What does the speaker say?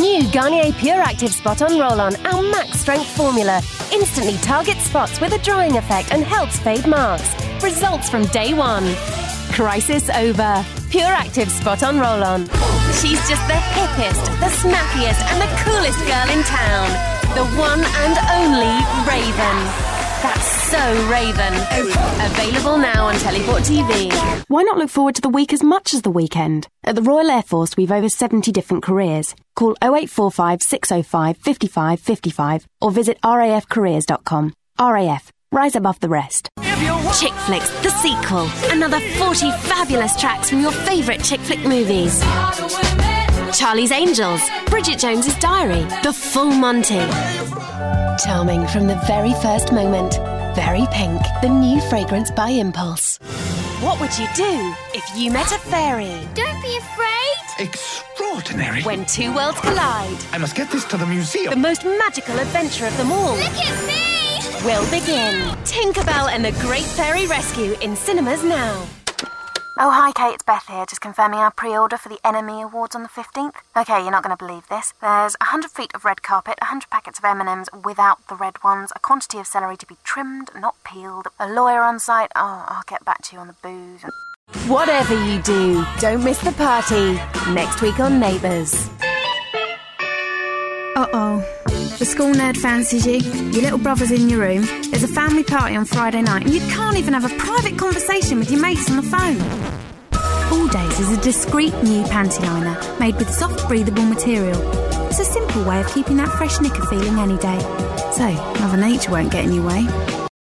New Garnier Pure Active Spot On Roll-On, our max strength formula, instantly targets spots with a drying effect and helps fade marks. Results from day one. Crisis over. Pure Active Spot On Roll-On. She's just the hippest, the snappiest and the coolest girl in town. The one and only Raven. That's so Raven. Available now on Teleport TV. Why not look forward to the week as much as the weekend? At the Royal Air Force, we've over 70 different careers. Call 0845 605 55 55 or visit rafcareers.com. RAF. Rise above the rest. Chick Flicks, the sequel. Another 40 fabulous tracks from your favourite chick flick movies. Charlie's Angels, Bridget Jones's Diary, The Full Monty. Charming from the very first moment. Very Pink, the new fragrance by Impulse. What would you do if you met a fairy? Don't be afraid. Extraordinary. When two worlds collide. I must get this to the museum. The most magical adventure of them all. Look at me! Will begin. Tinkerbell and the Great Fairy Rescue in cinemas now. Oh, hi, Kate, it's Beth here, just confirming our pre-order for the NME Awards on the 15th. OK, you're not going to believe this. There's 100 feet of red carpet, 100 packets of M&Ms without the red ones, a quantity of celery to be trimmed, not peeled, a lawyer on site. Oh, I'll get back to you on the booze. Whatever you do, don't miss the party. Next week on Neighbours. Uh-oh. The school nerd fancies you, your little brother's in your room, there's a family party on Friday night, and you can't even have a private conversation with your mates on the phone. All Days is a discreet new panty liner made with soft, breathable material. It's a simple way of keeping that fresh knicker feeling any day. So, Mother Nature won't get in your way.